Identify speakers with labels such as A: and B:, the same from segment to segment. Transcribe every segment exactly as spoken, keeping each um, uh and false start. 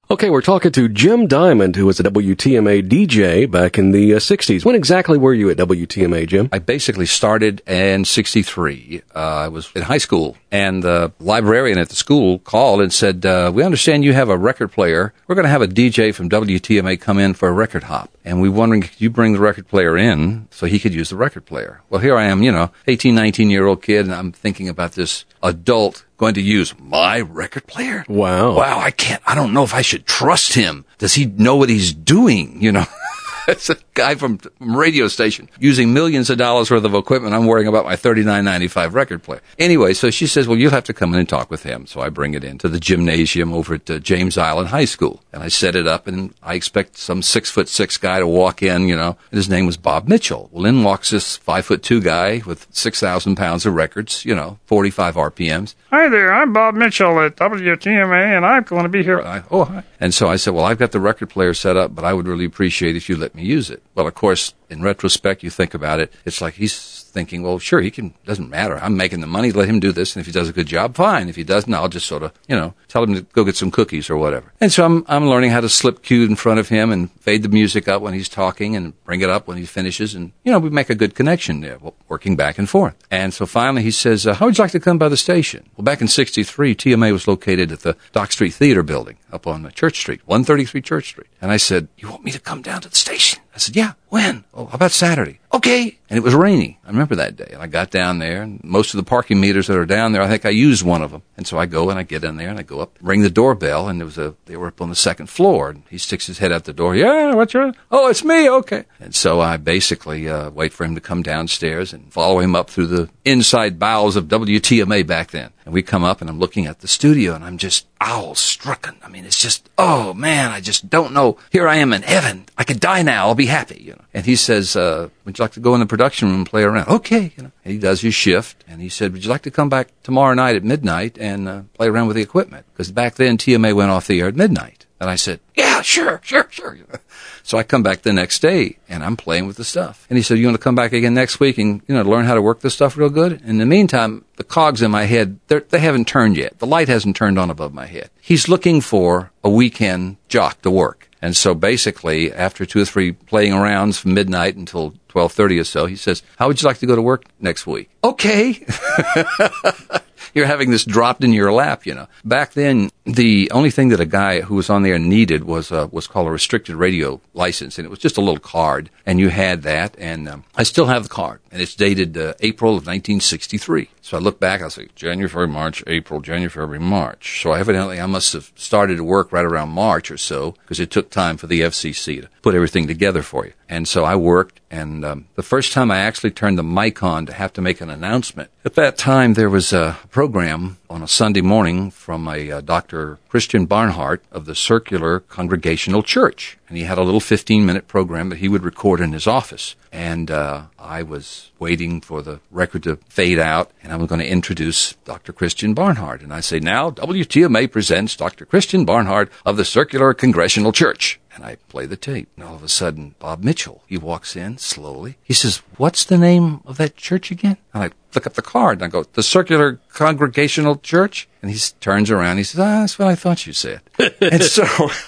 A: Okay, we're talking to Jim Diamond, who was a W T M A D J back in the uh, sixties. When exactly were you at W T M A, Jim?
B: I basically started in sixty-three. Uh, I was in high school, and the librarian at the school called and said, uh, we understand you have a record player. We're going to have a D J from W T M A come in for a record hop. And we're wondering, could you bring the record player in so he could use the record player? Well, here I am, you know, eighteen, nineteen-year-old kid, and I'm thinking about this adult going to use my record player?
A: Wow.
B: Wow, I can't, I don't know if I should trust him. Does he know what he's doing, you know? It's a guy from, from a radio station using millions of dollars worth of equipment. I'm worrying about my thirty-nine ninety-five record player. Anyway, so she says, well, you'll have to come in and talk with him. So I bring it into the gymnasium over at uh, James Island High School. And I set it up, and I expect some six foot six guy to walk in, you know, and his name was Bob Mitchell. Well, in walks this five foot two guy with six thousand pounds of records, you know, forty-five R P Ms.
C: Hi there, I'm Bob Mitchell at W T M A, and I'm going to be here.
B: I, oh, hi. And so I said, well, I've got the record player set up, but I would really appreciate if you let me use it. Well, of course, in retrospect, you think about it, it's like he's thinking, well, sure, he can, doesn't matter. I'm making the money, let him do this, and if he does a good job, fine. If he doesn't, I'll just sort of, you know, tell him to go get some cookies or whatever. And so I'm I'm learning how to slip cue in front of him and fade the music up when he's talking and bring it up when he finishes, and, you know, we make a good connection there, working back and forth. And so finally he says, uh, how would you like to come by the station? Well, back in sixty-three, T M A was located at the Dock Street Theater building up on Church Street, one thirty-three Church Street. And I said, you want me to come down to the station? I said, yeah. When? Oh, how about Saturday? Okay. And it was rainy. I remember that day. And I got down there, and most of the parking meters that are down there, I think I used one of them. And so I go and I get in there and I go up, ring the doorbell, and there was a, they were up on the second floor, and he sticks his head out the door. Yeah, what's your, oh, it's me. Okay. And so I basically, uh, wait for him to come downstairs and follow him up through the inside bowels of W T M A back then. And we come up, and I'm looking at the studio, and I'm just owl-strucken. I mean, it's just, oh, man, I just don't know. Here I am in heaven. I could die now. I'll be happy, you know. And he says, uh, would you like to go in the production room and play around? Okay, you know. And he does his shift, and he said, would you like to come back tomorrow night at midnight and uh, play around with the equipment? Because back then, T M A went off the air at midnight. And I said, yeah, sure, sure, sure. So I come back the next day, and I'm playing with the stuff. And he said, you want to come back again next week and, you know, learn how to work this stuff real good? In the meantime, the cogs in my head, they haven't turned yet. The light hasn't turned on above my head. He's looking for a weekend jock to work. And so basically, after two or three playing arounds from midnight until twelve thirty or so, he says, how would you like to go to work next week? Okay. You're having this dropped in your lap, you know. Back then, the only thing that a guy who was on there needed was uh, was called a restricted radio license, and it was just a little card, and you had that, and um, I still have the card, and it's dated uh, April of nineteen sixty-three. So I look back, I say, January, February, March, April, January, February, March. So evidently I must have started to work right around March or so, because it took time for the F C C to put everything together for you. And so I worked, and um, the first time I actually turned the mic on to have to make an announcement, at that time there was a program on a Sunday morning from a uh, Doctor Christian Barnhart of the Circular Congregational Church. And he had a little fifteen-minute program that he would record in his office. And uh, I was waiting for the record to fade out, and I was going to introduce Doctor Christian Barnhart. And I say, now, W T M A presents Doctor Christian Barnhart of the Circular Congregational Church. And I play the tape. And all of a sudden, Bob Mitchell, he walks in slowly. He says, what's the name of that church again? And I look up the card, and I go, the Circular Congregational Church? And he turns around, and he says, ah, that's what I thought you said. And so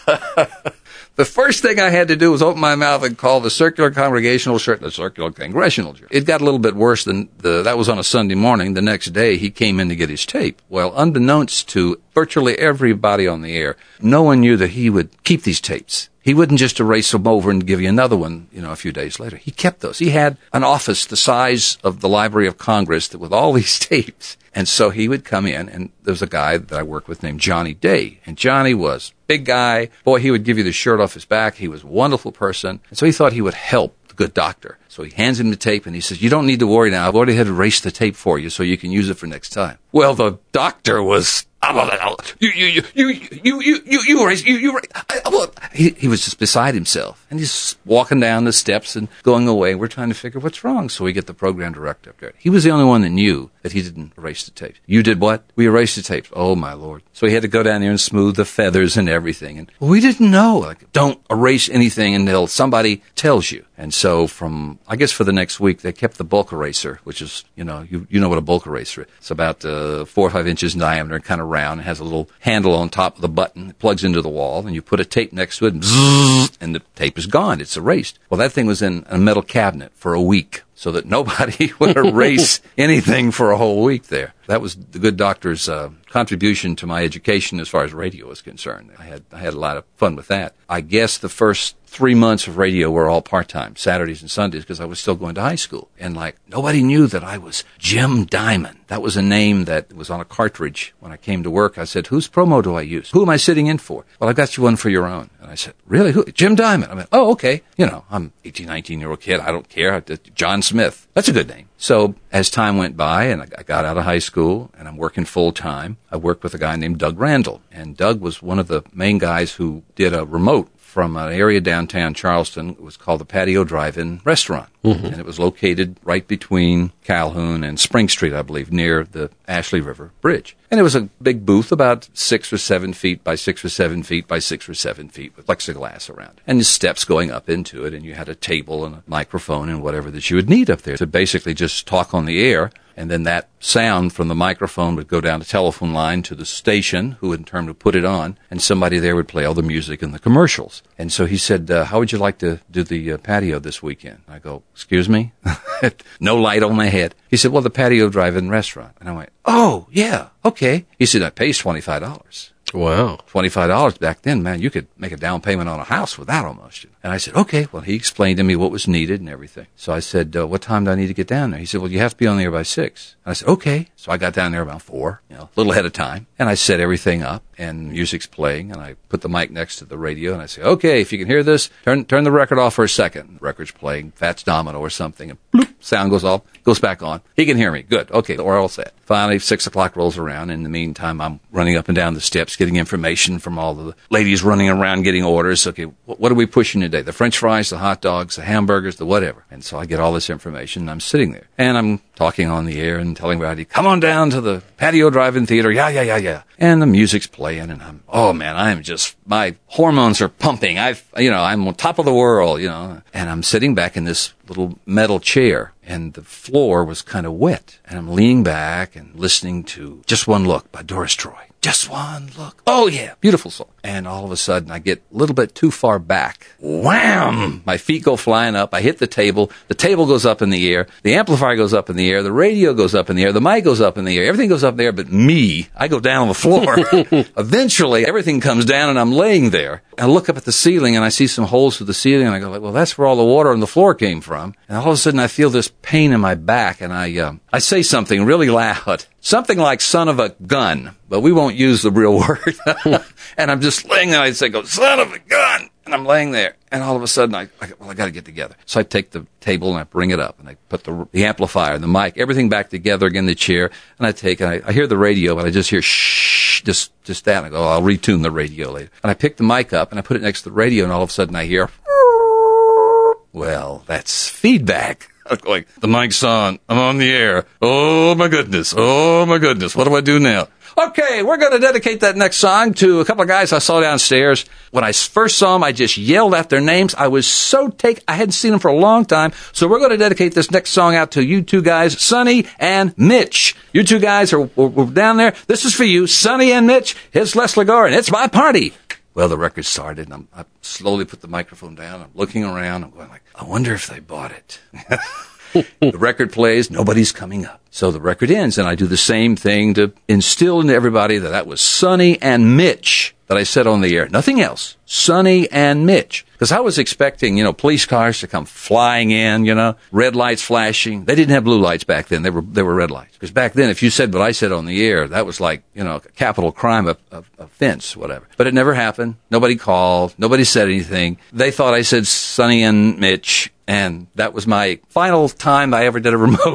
B: the first thing I had to do was open my mouth and call the Circular Congregational Church the Circular Congregational Church. It got a little bit worse than the, that was on a Sunday morning. The next day, he came in to get his tape. Well, unbeknownst to virtually everybody on the air, no one knew that he would keep these tapes. He wouldn't just erase them over and give you another one, you know, a few days later. He kept those. He had an office the size of the Library of Congress that, with all these tapes. And so he would come in, and there was a guy that I worked with named Johnny Day. And Johnny was a big guy. Boy, he would give you the shirt off his back. He was a wonderful person. And so he thought he would help the good doctor. So he hands him the tape, and he says, you don't need to worry now. I've already had to erase the tape for you so you can use it for next time. Well, the doctor was, you, you, you, you, you, you, you, you, erase, you, you, he, he was just beside himself. And he's walking down the steps and going away. We're trying to figure what's wrong. So we get the program director up there. He was the only one that knew that he didn't erase the tape. You did what? We erased the tape. Oh, my Lord. So he had to go down there and smooth the feathers and everything. And well, we didn't know. Like, don't erase anything until somebody tells you. And so from I guess for the next week, they kept the bulk eraser, which is, you know, you, you know what a bulk eraser is. It's about uh, four or five inches in diameter, kind of round. It has a little handle on top of the button. It plugs into the wall, and you put a tape next to it, and, bzzz, and the tape is gone. It's erased. Well, that thing was in a metal cabinet for a week, so that nobody would erase anything for a whole week there. That was the good doctor's uh, contribution to my education as far as radio was concerned. I had I had a lot of fun with that. I guess the first three months of radio were all part-time, Saturdays and Sundays, because I was still going to high school. And, like, nobody knew that I was Jim Diamond. That was a name that was on a cartridge. When I came to work, I said, whose promo do I use? Who am I sitting in for? Well, I've got you one for your own. And I said, really? Who? Jim Diamond. I went, oh, okay. You know, I'm eighteen, nineteen-year-old kid. I don't care. John Smith. That's a good name. So as time went by and I got out of high school and I'm working full-time, I worked with a guy named Doug Randall. And Doug was one of the main guys who did a remote from an area downtown Charleston. It was called the Patio Drive-In Restaurant. Mm-hmm. And it was located right between Calhoun and Spring Street, I believe, near the Ashley River Bridge. And it was a big booth about six or seven feet by six or seven feet by six or seven feet with plexiglass around it. And the steps going up into it, and you had a table and a microphone and whatever that you would need up there to basically just talk on the air. And then that sound from the microphone would go down the telephone line to the station, who in turn would put it on, and somebody there would play all the music and the commercials. And so he said, uh, how would you like to do the uh, patio this weekend? I go, excuse me? No light on my head. He said, well, the Patio Drive-In Restaurant. And I went, oh, yeah, okay. He said, that pays twenty-five dollars.
A: Wow.
B: twenty-five dollars back then, man, you could make a down payment on a house with that almost. And I said, okay. Well, he explained to me what was needed and everything. So I said, uh, what time do I need to get down there? He said, well, you have to be on the air by six. And I said, okay. So I got down there about four, you know, a little ahead of time. And I set everything up, and music's playing, and I put the mic next to the radio, and I say, okay, if you can hear this, turn turn the record off for a second. The record's playing, Fats Domino or something, and bloop, sound goes off, goes back on. He can hear me. Good. Okay, we're all set. Finally, six o'clock rolls around. In the meantime, I'm running up and down the steps, getting information from all the ladies running around getting orders. Okay, what are we pushing today? The French fries, the hot dogs, the hamburgers, the whatever. And so I get all this information, and I'm sitting there. And I'm talking on the air and telling everybody, come on down to the Patio Drive-In Theater. Yeah, yeah, yeah, yeah. And the music's playing, and I'm, oh, man, I'm just, my hormones are pumping. I've, you know, I'm on top of the world, you know. And I'm sitting back in this little metal chair, and the floor was kind of wet. And I'm leaning back and listening to Just One Look by Doris Troy. Just one look. Oh, yeah. Beautiful song. And all of a sudden, I get a little bit too far back. Wham! My feet go flying up. I hit the table. The table goes up in the air. The amplifier goes up in the air. The radio goes up in the air. The mic goes up in the air. Everything goes up in the air but me. I go down on the floor. Eventually, everything comes down, and I'm laying there. I look up at the ceiling, and I see some holes through the ceiling, and I go, like, well, that's where all the water on the floor came from. And all of a sudden, I feel this pain in my back, and I, um, I say something really loud. Something like son of a gun, but we won't use the real word. And I'm just laying there, I say, go, son of a gun. And I'm laying there, and all of a sudden, I, I well, I got to get together. So I take the table, and I bring it up, and I put the, the amplifier, the mic, everything back together again, the chair, and I take, and I, I hear the radio, but I just hear shh, just, just that. And I go, oh, I'll retune the radio later. And I pick the mic up, and I put it next to the radio, and all of a sudden I hear, well, that's feedback. I'm going, the mic's on. I'm on the air. Oh, my goodness. Oh, my goodness. What do I do now? Okay, we're going to dedicate that next song to a couple of guys I saw downstairs. When I first saw them, I just yelled out their names. I was so take, I hadn't seen them for a long time. So we're going to dedicate this next song out to you two guys, Sonny and Mitch. You two guys are, are, are down there. This is for you, Sonny and Mitch. It's Leslie Gore, and it's my party. Well, the record started, and I'm, I slowly put the microphone down. I'm looking around. I'm going like, I wonder if they bought it. The record plays. Nobody's coming up. So the record ends, and I do the same thing to instill into everybody that that was Sonny and Mitch that I said on the air. Nothing else. Sonny and Mitch. Because I was expecting, you know, police cars to come flying in, you know, red lights flashing. They didn't have blue lights back then. They were they were red lights. Because back then, if you said what I said on the air, that was like, you know, a capital crime, a, a, offense, whatever. But it never happened. Nobody called. Nobody said anything. They thought I said Sonny and Mitch, and that was my final time I ever did a remote.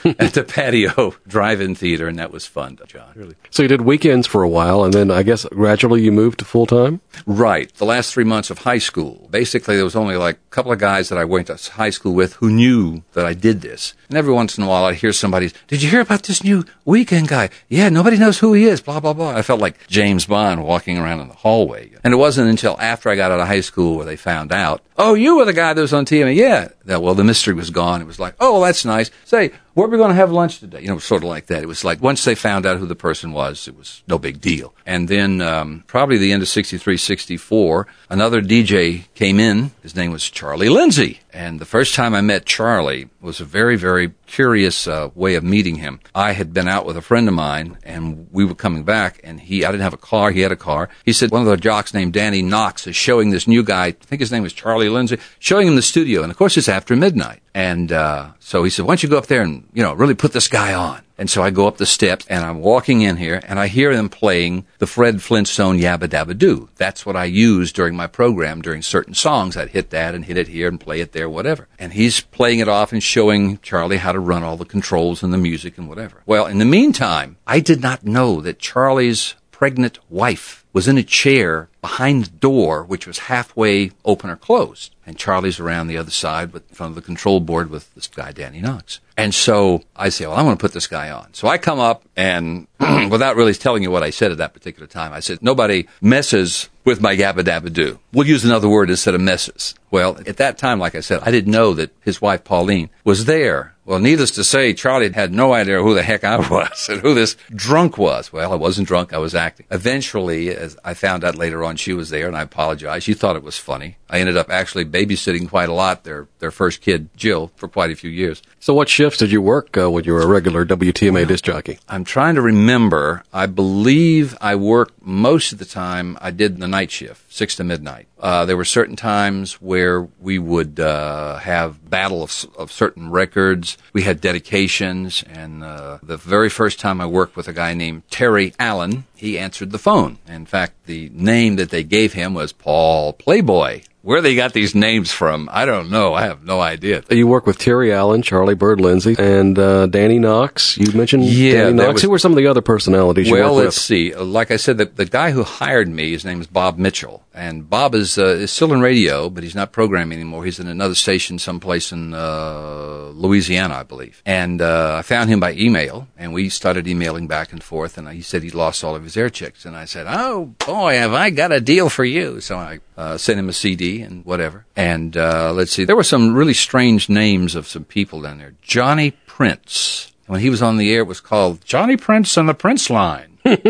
B: at the patio drive-in theater, and that was fun, John. Really.
A: So you did weekends for a while, and then I guess gradually you moved to full-time?
B: Right. The last three months of high school, basically there was only like a couple of guys that I went to high school with who knew that I did this. And every once in a while I'd hear somebody, did you hear about this new weekend guy? Yeah, nobody knows who he is, blah, blah, blah. I felt like James Bond walking around in the hallway. And it wasn't until after I got out of high school where they found out, oh, you were the guy that was on T M A. Yeah. Well, the mystery was gone. It was like, oh, that's nice. Say, where are we going to have lunch today? You know, sort of like that. It was like once they found out who the person was, it was no big deal. And then um, probably the end of sixty-three, sixty-four, another D J came in. His name was Charlie Lindsay. And the first time I met Charlie was a very, very curious uh, way of meeting him. I had been out with a friend of mine, and we were coming back, and he, I didn't have a car. He had a car. He said, one of the jocks named Danny Knox is showing this new guy, I think his name was Charlie Lindsay, showing him the studio. And, of course, it's after midnight. And uh, so he said, why don't you go up there and, you know, really put this guy on? And so I go up the steps, and I'm walking in here, and I hear them playing the Fred Flintstone Yabba Dabba Doo. That's what I use during my program during certain songs. I'd hit that and hit it here and play it there, whatever. And he's playing it off and showing Charlie how to run all the controls and the music and whatever. Well, in the meantime, I did not know that Charlie's pregnant wife was in a chair behind the door, which was halfway open or closed. And Charlie's around the other side with, in front of the control board with this guy, Danny Knox. And so I say, well, I'm going to put this guy on. So I come up and without really telling you what I said at that particular time, I said, nobody messes with my Yabba Dabba Doo. We'll use another word instead of messes. Well, at that time, like I said, I didn't know that his wife, Pauline, was there. Well, needless to say, Charlie had no idea who the heck I was and who this drunk was. Well, I wasn't drunk. I was acting. Eventually, as I found out later on, she was there, and I apologized. She thought it was funny. I ended up actually babysitting quite a lot, their their first kid, Jill, for quite a few years.
A: So what shifts did you work uh, when you were a regular W T M A disc jockey?
B: I'm trying to remember. I believe I worked most of the time I did the night shift, six to midnight. Uh, there were certain times where we would uh, have battle of, of certain records. We had dedications, and uh, the very first time I worked with a guy named Terry Allen, he answered the phone. In fact, the name that they gave him was Paul Playboy. Where they got these names from, I don't know. I have no idea.
A: You work with Terry Allen, Charlie Bird Lindsay, and uh, Danny Knox. You mentioned
B: yeah,
A: Danny Knox.
B: Was,
A: Who were some of the other personalities you
B: well,
A: worked with?
B: Well, let's see. Like I said, the, the guy who hired me, his name is Bob Mitchell. And Bob is, uh, is still in radio, but he's not programming anymore. He's in another station someplace in uh, Louisiana, I believe. And uh, I found him by email, and we started emailing back and forth. And he said he lost all of his air checks. And I said, oh, boy, have I got a deal for you. So I uh, sent him a C D and whatever. And uh, let's see, there were some really strange names of some people down there. Johnny Prince. When he was on the air, it was called Johnny Prince and the Prince Line.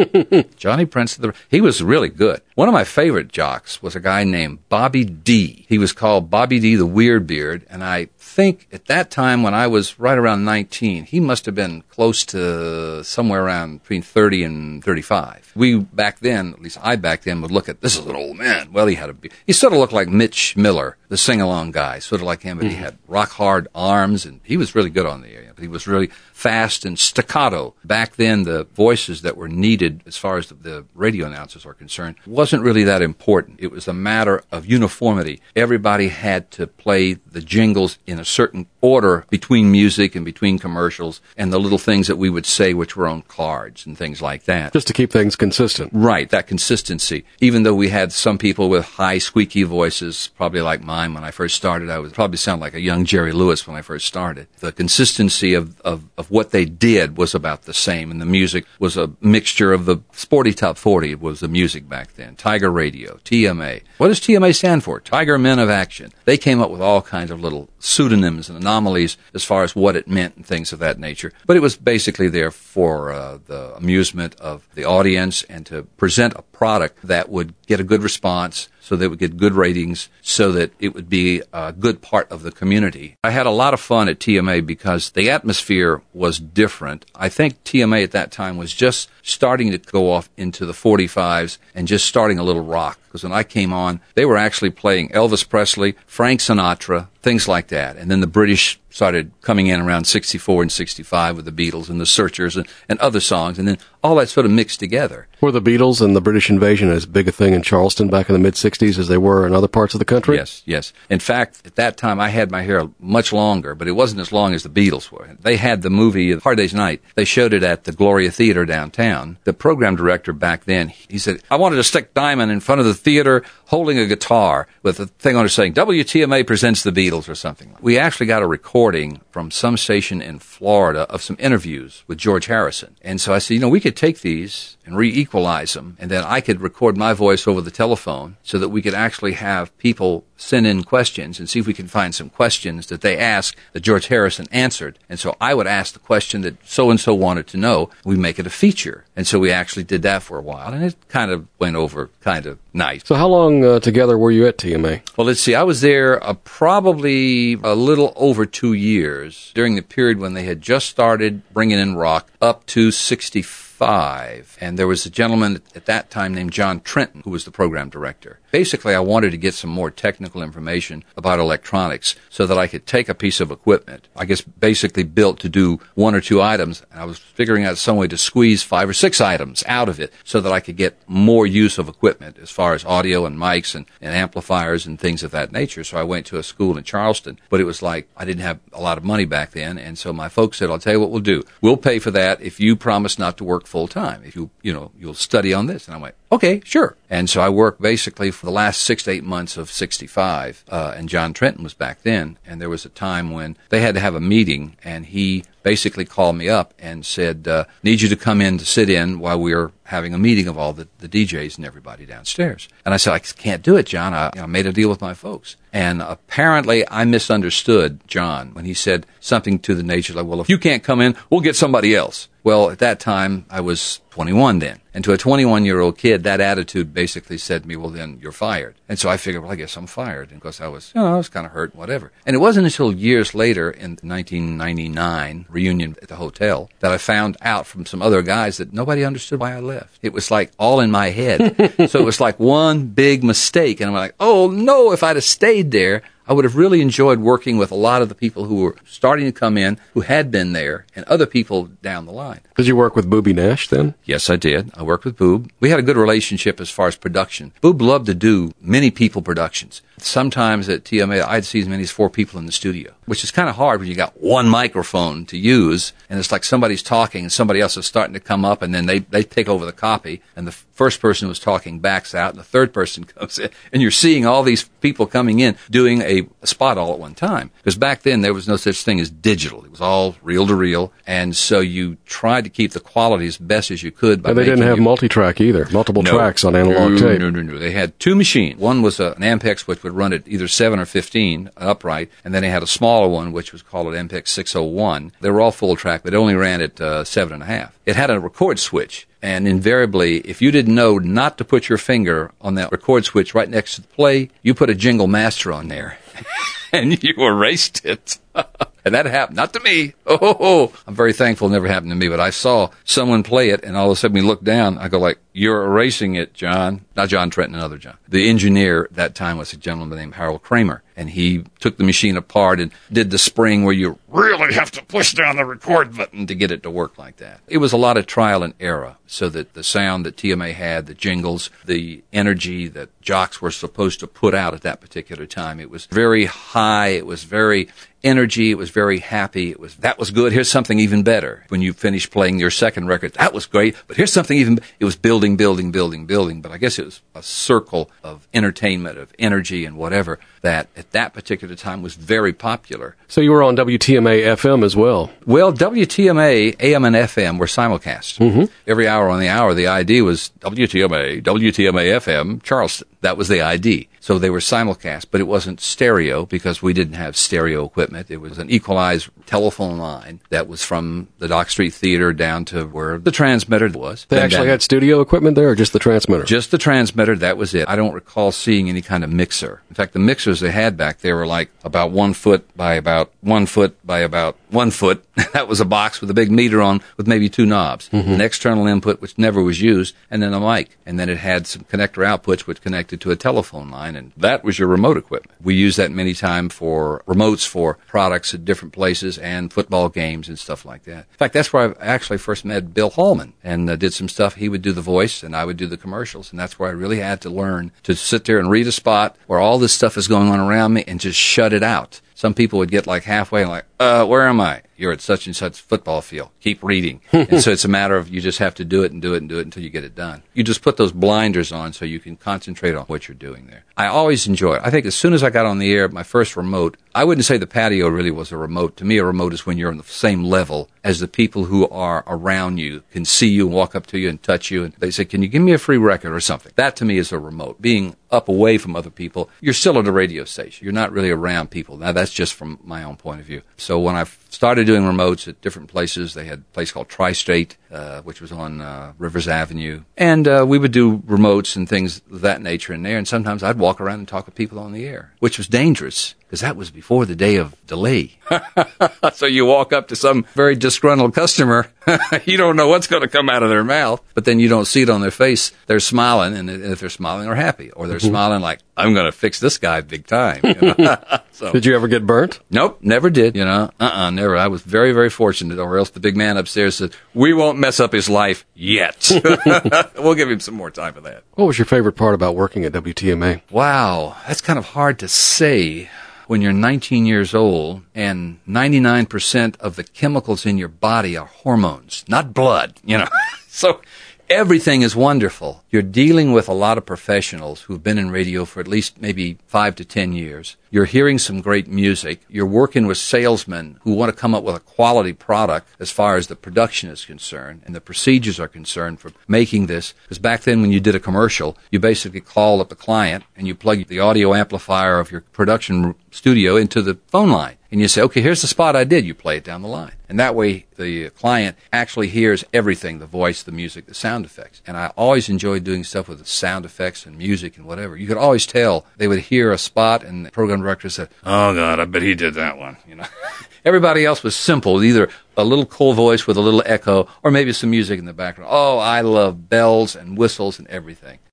B: Johnny Prince, the, he was really good. One of my favorite jocks was a guy named Bobby D. He was called Bobby D. the Weird Beard, and I think at that time when I was right around nineteen, he must have been close to somewhere around between thirty and thirty-five. We back then, at least I back then, would look at, this is an old man. Well, he had a, he sort of looked like Mitch Miller, the sing-along guy, sort of like him, but mm-hmm. he had rock-hard arms, and he was really good on the air. But he was really fast and staccato. Back then, the voices that were needed as far as the, the radio announcers are concerned wasn't really that important. It was a matter of uniformity. Everybody had to play the jingles in a certain order between music and between commercials and the little things that we would say which were on cards and things like that.
A: Just to keep things consistent.
B: Right, that consistency. Even though we had some people with high, squeaky voices, probably like mine when I first started, I would probably sound like a young Jerry Lewis when I first started. The consistency of, of, of what they did was about the same, and the music was a mixture of the Sporty Top forty was the music back then. Tiger Radio, T M A. What does T M A stand for? Tiger Men of Action. They came up with all kinds of little pseudonyms and anomalies as far as what it meant and things of that nature. But it was basically there for uh, the amusement of the audience and to present a product that would get a good response, so that it would get good ratings, so that it would be a good part of the community. I had a lot of fun at T M A because the atmosphere was different. I think T M A at that time was just starting to go off into the forty-fives and just starting a little rock. Because when I came on, they were actually playing Elvis Presley, Frank Sinatra, things like that. And then the British started coming in around sixty-four and sixty-five with the Beatles and the Searchers and, and other songs, and then all that sort of mixed together.
A: Were the Beatles and the British invasion as big a thing in Charleston back in the mid-sixties as they were in other parts of the country?
B: Yes, yes. In fact, at that time, I had my hair much longer, but it wasn't as long as the Beatles were. They had the movie Hard Day's Night. They showed it at the Gloria Theater downtown. The program director back then, he said, I wanted to stick Diamond in front of the theater holding a guitar with a thing on it saying, W T M A presents the Beatles or something. We actually got a recording from some station in Florida of some interviews with George Harrison. And so I said, you know, we could take these and re-equalize them, and then I could record my voice over the telephone so that we could actually have people send in questions and see if we can find some questions that they asked that George Harrison answered. And so I would ask the question that so-and-so wanted to know. We make it a feature. And so we actually did that for a while, and it kind of went over kind of nice.
A: So how long uh, together were you at T M A?
B: Well, let's see. I was there uh, probably a little over two years during the period when they had just started bringing in rock up to sixty-five. And there was a gentleman at that time named John Trenton who was the program director. Basically, I wanted to get some more technical information about electronics so that I could take a piece of equipment, I guess basically built to do one or two items, and I was figuring out some way to squeeze five or six items out of it so that I could get more use of equipment as far as audio and mics and, and amplifiers and things of that nature. So I went to a school in Charleston, but it was like I didn't have a lot of money back then, and so my folks said, I'll tell you what we'll do. We'll pay for that if you promise not to work full time. If you, you know, you'll study on this. And I'm like, okay, sure. And so I worked basically for the last six to eight months of sixty-five, uh, and John Trenton was back then, and there was a time when they had to have a meeting, and he basically called me up and said, uh, need you to come in to sit in while we were having a meeting of all the, the D Js and everybody downstairs. And I said, I can't do it, John. I, you know, made a deal with my folks. And apparently I misunderstood John when he said something to the nature like, well, if you can't come in, we'll get somebody else. Well, at that time, I was twenty-one then. And to a twenty-one-year-old kid, that attitude basically said to me, well, then you're fired. And so I figured, well, I guess I'm fired. And of course, I was, you know, I was kind of hurt, whatever. And it wasn't until years later in nineteen ninety-nine, reunion at the hotel, that I found out from some other guys that nobody understood why I left. It was like all in my head. So it was like one big mistake. And I'm like, oh, no, if I'd have stayed there, I would have really enjoyed working with a lot of the people who were starting to come in, who had been there, and other people down the line.
A: Did you work with Boobie Nash then?
B: Yes, I did. I worked with Boob. We had a good relationship as far as production. Boob loved to do many people productions. Sometimes at T M A, I'd see as many as four people in the studio, which is kind of hard when you got one microphone to use, and it's like somebody's talking and somebody else is starting to come up, and then they, they take over the copy, and the first person who's talking backs out, and the third person comes in, and you're seeing all these people coming in doing a, a spot all at one time. Because back then, there was no such thing as digital. It was all reel-to-reel, and so you tried to keep the quality as best as you could. By
A: and they didn't have
B: you,
A: multi-track either, multiple
B: no,
A: tracks on analog
B: no,
A: tape.
B: No, no, no. They had two machines. One was a, an Ampex, which would run at either seven or fifteen upright, and then they had a smaller one, which was called an Ampex six oh one. They were all full track, but it only ran at uh, seven and a half. It had a record switch, and invariably, if you didn't know not to put your finger on that record switch right next to the play, you put a Jingle Master on there, and you erased it. And that happened, not to me. Oh, oh, oh, I'm very thankful it never happened to me, but I saw someone play it, and all of a sudden we looked down. I go like, you're erasing it, John. Not John Trenton, another John. The engineer at that time was a gentleman named Harold Kramer, and he took the machine apart and did the spring where you really have to push down the record button to get it to work like that. It was a lot of trial and error, so that the sound that T M A had, the jingles, the energy that jocks were supposed to put out at that particular time, it was very high, it was very energy, it was very happy, it was, that was good, here's something even better. When you finished playing your second record, that was great, but here's something even, it was building, building, building, building, but I guess it was a circle of entertainment, of energy and whatever, that at that particular time was very popular.
A: So you were on W T M A F M as well?
B: Well, W T M A, A M and F M were simulcast.
A: Mm-hmm.
B: Every hour on the hour, the I D was W T M A, W T M A F M, Charleston. That was the I D. So they were simulcast, but it wasn't stereo because we didn't have stereo equipment. It was an equalized telephone line that was from the Dock Street Theater down to where the transmitter was.
A: They
B: then
A: actually
B: down,
A: had studio equipment there, or just the transmitter?
B: Just the transmitter, that was it. I don't recall seeing any kind of mixer. In fact, the mixers they had back there were like about one foot by about one foot by about one foot. That was a box with a big meter on with maybe two knobs, mm-hmm. an external input which never was used, and then a mic. And then it had some connector outputs which connected to a telephone line, and that was your remote equipment. We used that many times for remotes for products at different places and football games and stuff like that. In fact, that's where I actually first met Bill Hallman and uh, did some stuff. He would do the voice, and I would do the commercials, and that's where I really had to learn to sit there and read a spot where all this stuff is going on around me and just shut it out. Some people would get like halfway and like, uh, where am I? You're at such and such football field. Keep reading. And so it's a matter of you just have to do it and do it and do it until you get it done. You just put those blinders on so you can concentrate on what you're doing there. I always enjoy it. I think as soon as I got on the air, my first remote, I wouldn't say the patio really was a remote. To me, a remote is when you're on the same level as the people who are around you, can see you and walk up to you and touch you. And they say, can you give me a free record or something? That to me is a remote. Being up away from other people, you're still at a radio station. You're not really around people. Now, that's just from my own point of view. So when I started doing remotes at different places, they had a place called Tri-State, uh, which was on uh, Rivers Avenue. And uh, we would do remotes and things of that nature in there. And sometimes I'd walk around and talk to people on the air, which was dangerous because that was before the day of delay. So you walk up to some very disgruntled customer, you don't know what's going to come out of their mouth, but then you don't see it on their face. They're smiling, and if they're smiling, they're happy. Or they're mm-hmm. smiling like, I'm going to fix this guy big time. You know? So,
A: did you ever get burnt?
B: Nope, never did. You know, uh-uh, never. I was very, very fortunate, or else the big man upstairs said, we won't mess up his life yet. We'll give him some more time for that.
A: What was your favorite part about working at W T M A?
B: Wow, that's kind of hard to say. When you're nineteen years old and ninety-nine percent of the chemicals in your body are hormones, not blood, you know. So everything is wonderful. You're dealing with a lot of professionals who've been in radio for at least maybe five to ten years. You're hearing some great music. You're working with salesmen who want to come up with a quality product as far as the production is concerned and the procedures are concerned for making this. Because back then when you did a commercial, you basically called up the client and you plug the audio amplifier of your production studio into the phone line. And you say, okay, here's the spot I did. You play it down the line. And that way the client actually hears everything, the voice, the music, the sound effects. And I always enjoyed doing stuff with the sound effects and music and whatever. You could always tell they would hear a spot and the program director said, oh, God, I bet he did that one. You know, everybody else was simple, either a little cool voice with a little echo or maybe some music in the background. Oh, I love bells and whistles and everything.